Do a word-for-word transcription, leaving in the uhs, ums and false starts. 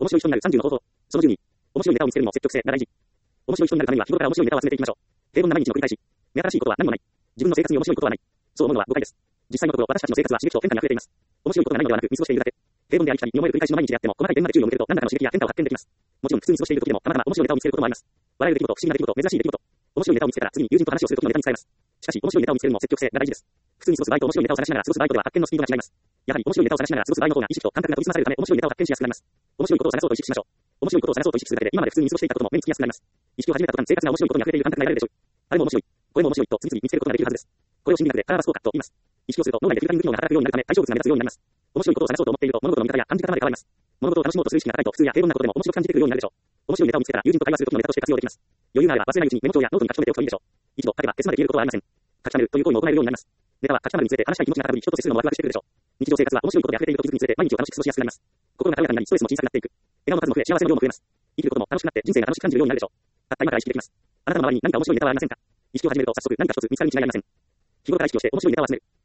面白い人になるさんじゅうの方法。そのじゅうに、面白いネタを見つけるの積極性が大事。面白い人になるためには日頃から面白いネタを集めていきましょう。平凡な毎日の繰り返し。目新しいことは何もない。自分の生活に面白いことはない。そう思うのは誤解です。実際のところ、私たちの生活は刺激と変化に溢れています。面白いことがないのではなく、見過ごしているだけ。平凡でありきたりに思える繰り返しの毎日であっても、細かい点まで注意を向けると、何らかの刺激や変化を発見できます。もちろん、普通に過ごしている時でも、たまたま面白いネタを見つけることもあります。笑える出来事、不思議な出来事、珍しい出来事。面白いネタを見つけたら、次に友人と話をする時のネタに使えます。しかし、面白いネタを見つけるのも積極性が大事です。普通に過ごす場合と面白いネタを探しながら過ごす場合とでは発見のスピードが違います。やはり、面白いネタを探しながら過ごす場合の方が意識と感覚が研ぎ澄まされるため、面白いネタを発見しやすくなります。面白いことを探そうと意識しましょう。面白いことを探そうと意識するだけで、今まで普通に過ごしていたことも目につきやすくなります。意識を始めた途端、生活が面白いことに溢れている感覚が得られるでしょう。あれも面白い、これも面白いと次々見つけることができるはずです。これを心理学でカラーバス効果と言います。意識をすると脳内でフィルタリング機能が働くようになるため、対象物が目立つようになります。面白いことを探そうと思っていると、物事の見方や感じ方まで変わります。物事を楽しもうとする意識が高いと、普通や平凡なことでも面白く感じてくるようになるでしょう。面白いネタを見つけたら、友人と会話する時のネタとして活用できます。余裕があれば忘れないうちにメモ帳やノートに書き留めておくといいでしょう。一度書けばケツまで消えることはありません。書き溜めるという行為も行えるようになります。ネタは書き溜まるにつれて話したい気持ちが高ぶり、人と接するのもワクワクしてくるでしょう。日常生活は面白いことで溢れていると気づくにつれて毎日を楽しく過ごしやすくなります。心が軽やかになり、ストレスも小さくなっていく。笑顔の数も増え、幸せの量も増えます。生きることも楽しくなって人生が楽しく感じるようになるでしょう。たった今から意識できます。あなたの周りに何か面白いネタはありませんか？意識を始めると早速何か一つ見つかるに違いありません。日頃から意識をして面白いネタを集める。